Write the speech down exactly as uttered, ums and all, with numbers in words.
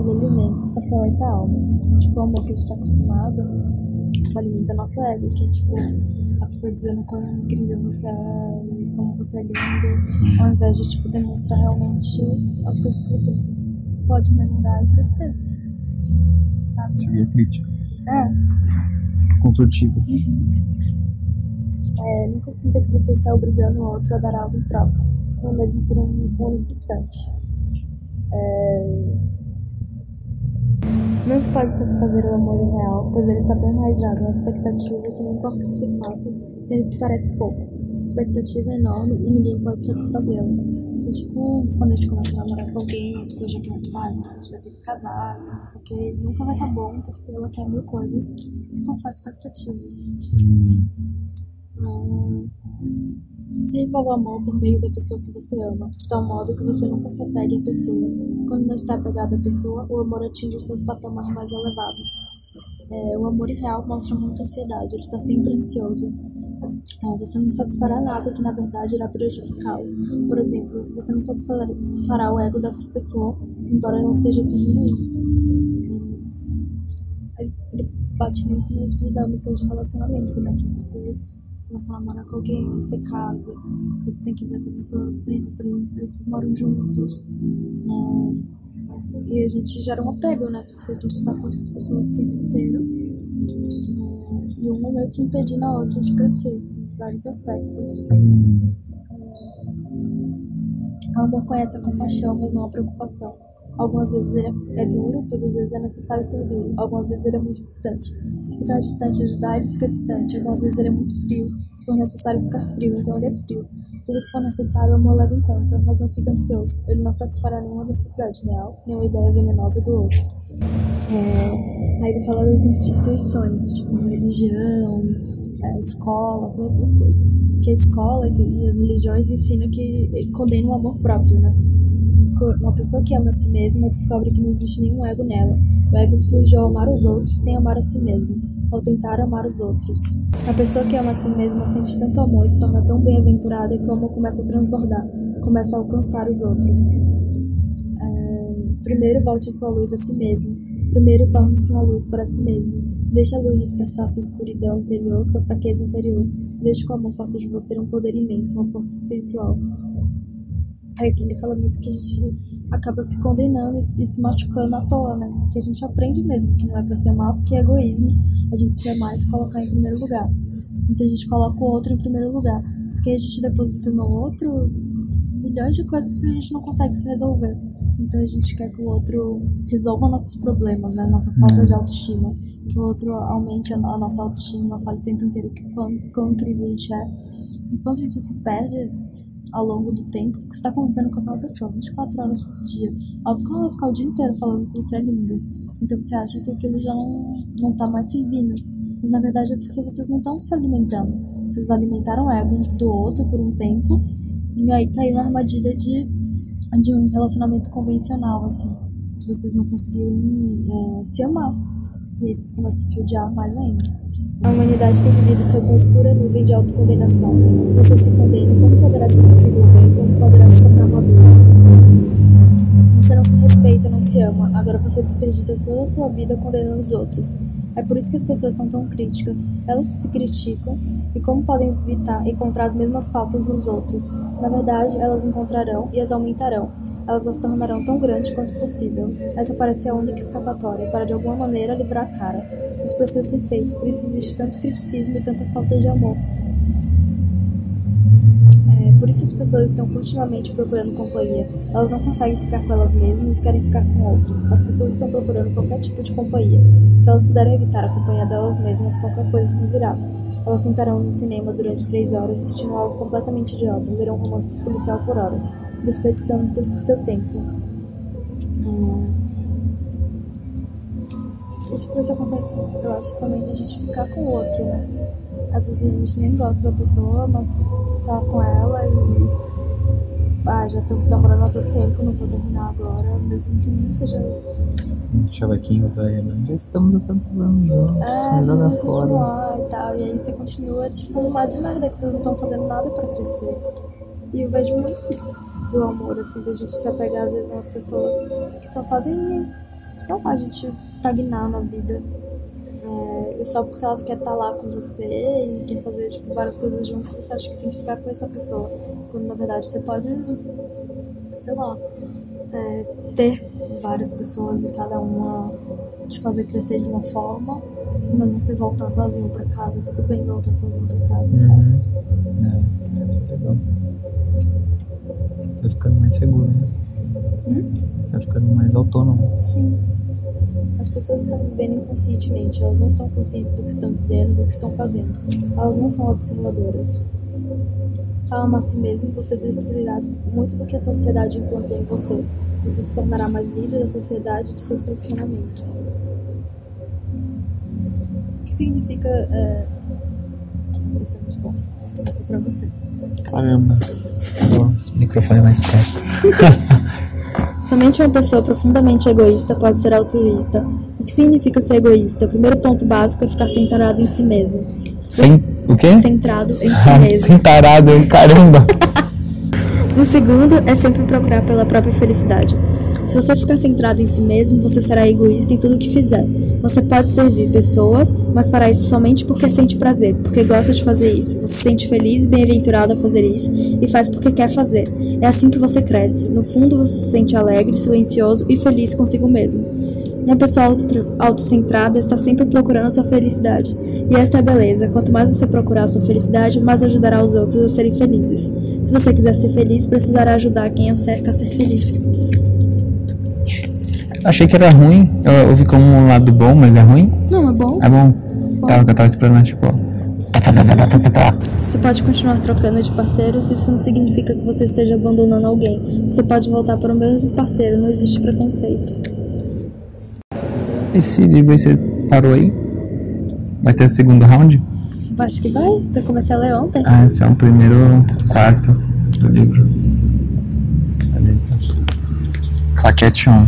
ele alimenta fortalece a alma. Tipo, o amor que a gente tá acostumado só alimenta nosso ego, que é tipo a pessoa dizendo quão incrível você é e como você é lindo, ao invés de tipo demonstrar realmente as coisas que você pode melhorar e crescer, sabe? Seria crítica. É. Construtiva. Uhum. É, nunca sinta que você está obrigando o outro a dar algo em troca, ou mesmo por um único instante. É... Não se pode satisfazer o amor real, pois ele está tão enraizado na expectativa que não importa o que se faça, sempre parece pouco. Essa expectativa é enorme e ninguém pode satisfazê-la. Então, tipo, quando a gente começa a namorar com alguém, a pessoa já quer, ah, a gente vai ter que casar, não sei o que, nunca vai estar bom, porque ela quer mil coisas que são só expectativas. Hum. Hum, sirva o amor por meio da pessoa que você ama, de tal modo que você nunca se apegue à pessoa. Quando não está apegado à pessoa, o amor atinge o seu patamar mais elevado. É, o amor real mostra muita ansiedade, ele está sempre ansioso. É, você não satisfará nada que na verdade irá prejudicá-lo. Por exemplo, você não satisfará o ego dessa pessoa, embora ela esteja pedindo isso. Ele, ele bate muito nas dinâmicas de relacionamento, né? Que você começa a namorar com alguém, você casa, você tem que ver essa pessoa sempre, vocês moram juntos. É, e a gente gera um apego, né? Porque a gente tá com essas pessoas o tempo inteiro. É, e uma meio que impedindo a outra de crescer em vários aspectos. Hum. O amor conhece a compaixão, mas não a preocupação. Algumas vezes ele é duro, pois às vezes é necessário ser duro. Algumas vezes ele é muito distante. Se ficar distante e ajudar, ele fica distante. Algumas vezes ele é muito frio. Se for necessário ficar frio, então ele é frio. Tudo que for necessário, o amor leva em conta, mas não fica ansioso. Ele não satisfará nenhuma necessidade real, nenhuma ideia venenosa do outro. É... Aí ele fala das instituições, tipo religião, é, escola, todas essas coisas. Que a escola e as religiões ensinam que condenam o amor próprio, né? Uma pessoa que ama a si mesma descobre que não existe nenhum ego nela. O ego surgiu ao amar os outros sem amar a si mesma, ao tentar amar os outros. A pessoa que ama a si mesma sente tanto amor e se torna tão bem-aventurada que o amor começa a transbordar, começa a alcançar os outros. É... Primeiro volte a sua luz a si mesmo. Primeiro torne-se uma luz para si mesmo. Deixe a luz dispersar sua escuridão interior, sua fraqueza interior. Deixe que o amor faça de você um poder imenso, uma força espiritual. Aí que ele fala muito que a gente acaba se condenando e se machucando à toa, né? Que a gente aprende mesmo que não é pra se amar, porque é egoísmo a gente se amar e se colocar em primeiro lugar. Então a gente coloca o outro em primeiro lugar. Isso que a gente deposita no outro milhões de coisas que a gente não consegue se resolver. Então a gente quer que o outro resolva nossos problemas, né? Nossa falta de autoestima. Que o outro aumente a nossa autoestima, fale o tempo inteiro que quão, quão incrível a gente é. Enquanto isso se perde ao longo do tempo, porque você está convivendo com aquela pessoa vinte e quatro horas por dia. Óbvio que ela vai ficar o dia inteiro falando que você é lindo. Então você acha que aquilo já não, não tá mais servindo. Mas na verdade é porque vocês não estão se alimentando. Vocês alimentaram o ego um do outro por um tempo, e aí caiu na armadilha de, de um relacionamento convencional, assim. De vocês não conseguirem é, se amar. E aí vocês começam a se odiar mais ainda. A humanidade tem vivido sob uma escura nuvem de autocondenação. Se você se condena, como poderá se desenvolver? Como poderá se tornar maduro? Você não se respeita, não se ama. Agora você desperdiça toda a sua vida condenando os outros. É por isso que as pessoas são tão críticas. Elas se criticam e como podem evitar encontrar as mesmas faltas nos outros? Na verdade, elas encontrarão e as aumentarão. Elas as tornarão tão grandes quanto possível. Essa parece ser a única escapatória para de alguma maneira livrar a cara. Isso precisa ser feito, por isso existe tanto criticismo e tanta falta de amor. É, por isso as pessoas estão continuamente procurando companhia. Elas não conseguem ficar com elas mesmas e querem ficar com outras. As pessoas estão procurando qualquer tipo de companhia. Se elas puderem evitar a companhia delas mesmas, qualquer coisa servirá. Elas sentarão no cinema durante três horas assistindo algo completamente idiota, lerão um romance policial por horas, desperdiçando seu tempo. Hum. Isso por isso acontece, eu acho, também da gente ficar com o outro, né? Às vezes a gente nem gosta da pessoa, mas tá com ela e... Ah, já tô namorando há tanto tempo, não vou terminar agora, mesmo que nem esteja... Chavaquinho velho, né? Já estamos há tantos anos juntos, é, joga vamos fora. Continuar e tal, e aí você continua, tipo, um mar de merda que vocês não estão fazendo nada pra crescer. E eu vejo muito isso do amor, assim, da gente se apegar às vezes umas pessoas que só fazem sei lá, a gente estagnar na vida. É, e só porque ela quer estar lá com você e quer fazer, tipo, várias coisas juntos, você acha que tem que ficar com essa pessoa. Quando, na verdade, você pode, sei lá, é, ter várias pessoas e cada uma te fazer crescer de uma forma, mas você voltar sozinho pra casa. Tudo bem voltar sozinho pra casa, sabe? Uhum. É, isso é legal. Você vai ficando mais seguro, né? Hum? Você vai ficando mais autônomo. Sim. As pessoas estão vivendo inconscientemente, elas não estão conscientes do que estão dizendo, do que estão fazendo. Elas não são observadoras. Ao amar a si mesmo, você destruirá muito do que a sociedade implantou em você. Você se tornará mais livre da sociedade e de seus condicionamentos. O que significa... É... Isso é muito bom. Isso é pra você. Caramba. Bom, esse microfone mais perto. Somente uma pessoa profundamente egoísta pode ser altruísta. O que significa ser egoísta? O primeiro ponto básico é ficar centrado em si mesmo. Sem... O quê? Centrado em si mesmo. Centrado, caramba. O segundo é sempre procurar pela própria felicidade. Se você ficar centrado em si mesmo, você será egoísta em tudo o que fizer. Você pode servir pessoas, mas fará isso somente porque sente prazer, porque gosta de fazer isso. Você se sente feliz e bem-aventurado a fazer isso e faz porque quer fazer. É assim que você cresce. No fundo, você se sente alegre, silencioso e feliz consigo mesmo. Uma pessoa autocentrada está sempre procurando a sua felicidade. E esta é a beleza. Quanto mais você procurar a sua felicidade, mais ajudará os outros a serem felizes. Se você quiser ser feliz, precisará ajudar quem o cerca a ser feliz. Achei que era ruim. Eu, eu vi como um lado bom, mas é ruim? Não, é bom. É bom. bom. Tava, eu tava esperando, tipo... Você pode continuar trocando de parceiros, isso não significa que você esteja abandonando alguém. Você pode voltar para o mesmo parceiro, não existe preconceito. Esse livro aí você parou aí? Vai ter o segundo round? Acho que vai. Eu comecei a ler ontem. Ah, esse é o primeiro quarto do livro. Beleza. Claquete um.